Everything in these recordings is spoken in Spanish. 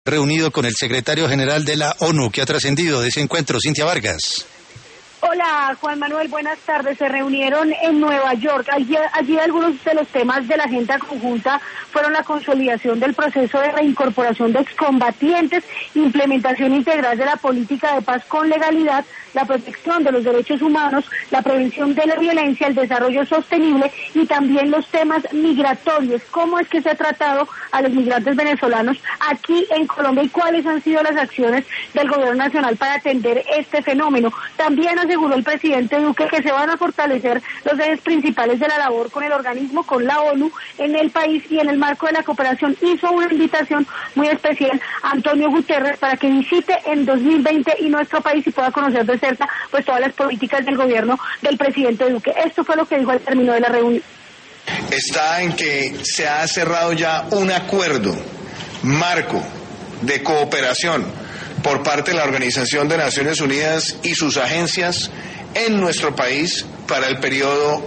reunido con el secretario general de la ONU. ¿Qué ha trascendido de ese encuentro, Cintia Vargas? Hola, Juan Manuel, buenas tardes. Se reunieron en Nueva York. Allí algunos de los temas de la agenda conjunta fueron la consolidación del proceso de reincorporación de excombatientes, implementación integral de la política de paz con legalidad, la protección de los derechos humanos, la prevención de la violencia, el desarrollo sostenible y también los temas migratorios. ¿Cómo es que se ha tratado a los migrantes venezolanos aquí en Colombia y cuáles han sido las acciones del gobierno nacional para atender este fenómeno? También aseguró el presidente Duque que se van a fortalecer los ejes principales de la labor con el organismo, con la ONU en el país, y en el marco de la cooperación hizo una invitación muy especial a Antonio Guterres para que visite en 2020 y nuestro país y pueda conocer de cerca pues todas las políticas del gobierno del presidente Duque. Esto fue lo que dijo al término de la reunión. Está en que se ha cerrado ya un acuerdo marco de cooperación por parte de la Organización de Naciones Unidas y sus agencias en nuestro país para el periodo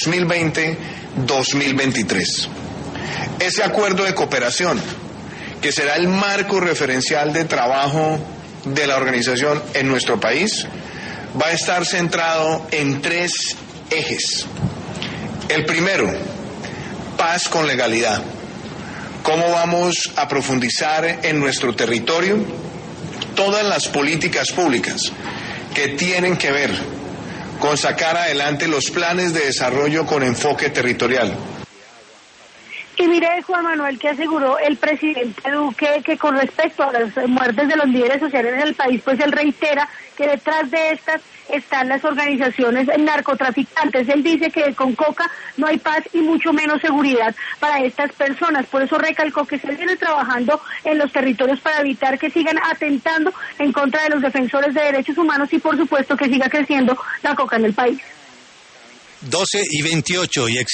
2020-2023. Ese acuerdo de cooperación, que será el marco referencial de trabajo de la organización en nuestro país, va a estar centrado en 3 ejes. El primero, paz con legalidad. ¿Cómo vamos a profundizar en nuestro territorio todas las políticas públicas que tienen que ver con sacar adelante los planes de desarrollo con enfoque territorial? Y mire, Juan Manuel, que aseguró el presidente Duque que con respecto a las muertes de los líderes sociales en el país, pues él reitera que detrás de estas están las organizaciones narcotraficantes. Él dice que con coca no hay paz y mucho menos seguridad para estas personas. Por eso recalcó que se viene trabajando en los territorios para evitar que sigan atentando en contra de los defensores de derechos humanos y por supuesto que siga creciendo la coca en el país. 12:28 y